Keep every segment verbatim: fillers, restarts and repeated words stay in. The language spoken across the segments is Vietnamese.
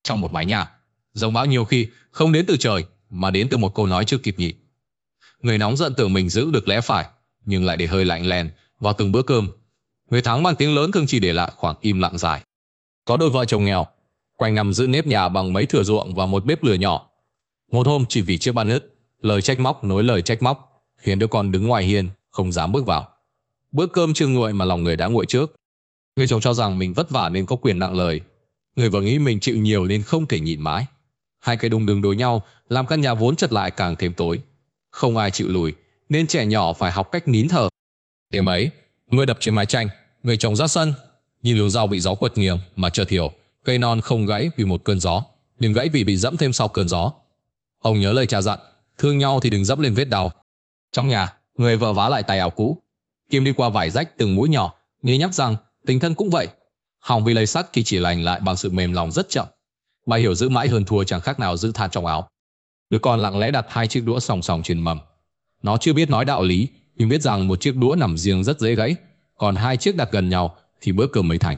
Trong một mái nhà, giông bão nhiều khi không đến từ trời mà đến từ một câu nói chưa kịp nhị. Người nóng giận tưởng mình giữ được lẽ phải, nhưng lại để hơi lạnh lèn vào từng bữa cơm. Người thắng bằng tiếng lớn thường chỉ để lại khoảng im lặng dài. Có đôi vợ chồng nghèo, quanh năm giữ nếp nhà bằng mấy thửa ruộng và một bếp lửa nhỏ. Một hôm chỉ vì chiếc bát nứt, lời trách móc nối lời trách móc, khiến đứa con đứng ngoài hiên không dám bước vào. Bữa cơm chưa nguội mà lòng người đã nguội trước. Người chồng cho rằng mình vất vả nên có quyền nặng lời. Người vợ nghĩ mình chịu nhiều nên không thể nhịn mãi. Hai cái đùng đường đối nhau làm căn nhà vốn chật lại càng thêm tối. Không ai chịu lùi nên trẻ nhỏ phải học cách nín thở. Đêm ấy, mưa đập trên mái tranh, người chồng ra sân, nhìn luống rau bị gió quật nghiêng mà chợt hiểu, cây non không gãy vì một cơn gió, nhưng gãy vì bị dẫm thêm sau cơn gió. Ông nhớ lời cha dặn, thương nhau thì đừng dẫm lên vết đau. Trong nhà, người vợ vá lại tay áo cũ, Kim đi qua vải rách từng mũi nhỏ, nghe nhắc rằng tình thân cũng vậy, hỏng vì lấy sắt thì chỉ lành lại bằng sự mềm lòng rất chậm. Bà hiểu giữ mãi hơn thua chẳng khác nào giữ than trong áo. Đứa con lặng lẽ đặt hai chiếc đũa song song trên mâm. Nó chưa biết nói đạo lý, nhưng biết rằng một chiếc đũa nằm riêng rất dễ gãy, còn hai chiếc đặt gần nhau thì bữa cơm mới thành.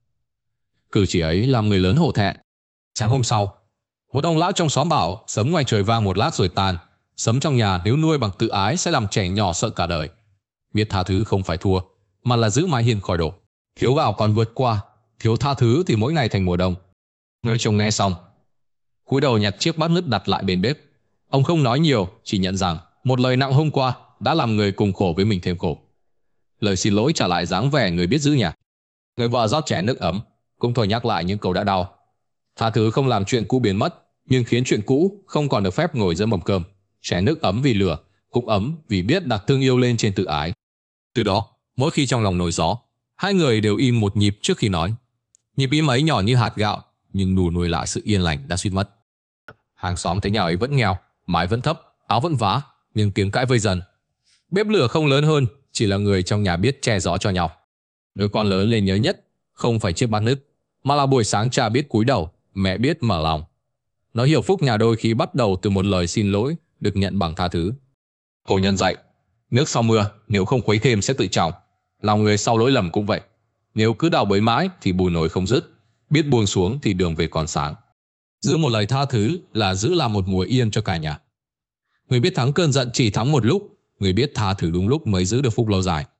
Cử chỉ ấy làm người lớn hổ thẹn. Sáng hôm sau, một ông lão trong xóm bảo sấm ngoài trời vang một lát rồi tan. Sấm trong nhà nếu nuôi bằng tự ái sẽ làm trẻ nhỏ sợ cả đời. Biết tha thứ không phải thua, mà là giữ mái hiên khỏi đổ. Thiếu gạo còn vượt qua, thiếu tha thứ thì mỗi ngày thành mùa đông. Người chồng nghe xong, cúi đầu nhặt chiếc bát nứt đặt lại bên bếp. Ông không nói nhiều, chỉ nhận rằng một lời nặng hôm qua đã làm người cùng khổ với mình thêm khổ. Lời xin lỗi trả lại dáng vẻ người biết giữ nhà. Người vợ rót chén nước ấm, cũng thôi nhắc lại những câu đã đau. Tha thứ không làm chuyện cũ biến mất, nhưng khiến chuyện cũ không còn được phép ngồi giữa mâm cơm. Chén nước ấm vì lửa, cũng ấm vì biết đặt thương yêu lên trên tự ái. Từ đó, mỗi khi trong lòng nổi gió, hai người đều im một nhịp trước khi nói. Nhịp im ấy nhỏ như hạt gạo, nhưng đủ nuôi lại sự yên lành đã suýt mất. Hàng xóm thấy nhà ấy vẫn nghèo, mái vẫn thấp, áo vẫn vá, nhưng tiếng cãi vơi dần. Bếp lửa không lớn hơn, chỉ là người trong nhà biết che gió cho nhau. Đứa con lớn lên nhớ nhất không phải chiếc bát nứt, mà là buổi sáng cha biết cúi đầu, mẹ biết mở lòng. Nó hiểu phúc nhà đôi khi bắt đầu từ một lời xin lỗi được nhận bằng tha thứ. Cổ nhân dạy, nước sau mưa nếu không khuấy thêm sẽ tự trào. Lòng người sau lỗi lầm cũng vậy. Nếu cứ đào bới mãi thì bùi nổi không dứt, biết buông xuống thì đường về còn sáng. Giữ một lời tha thứ là giữ làm một mùa yên cho cả nhà. Người biết thắng cơn giận chỉ thắng một lúc, người biết tha thứ đúng lúc mới giữ được phúc lâu dài.